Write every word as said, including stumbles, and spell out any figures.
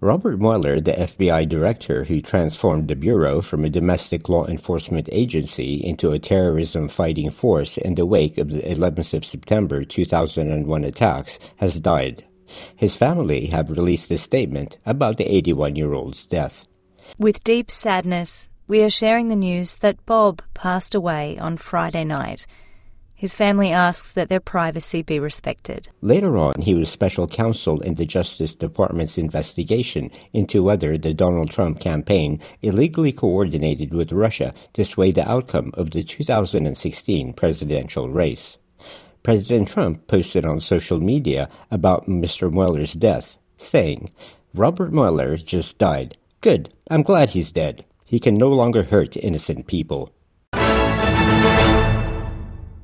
Robert Mueller, the F B I director who transformed the Bureau from a domestic law enforcement agency into a terrorism-fighting force in the wake of the eleventh of September two thousand one attacks, has died. His family have released a statement about the eighty-one-year-old's death. With deep sadness, we are sharing the news that Bob passed away on Friday night. His family asks that their privacy be respected. Later on, he was special counsel in the Justice Department's investigation into whether the Donald Trump campaign illegally coordinated with Russia to sway the outcome of the two thousand sixteen presidential race. President Trump posted on social media about Mister Mueller's death, saying, "Robert Mueller just died. Good, I'm glad he's dead. He can no longer hurt innocent people."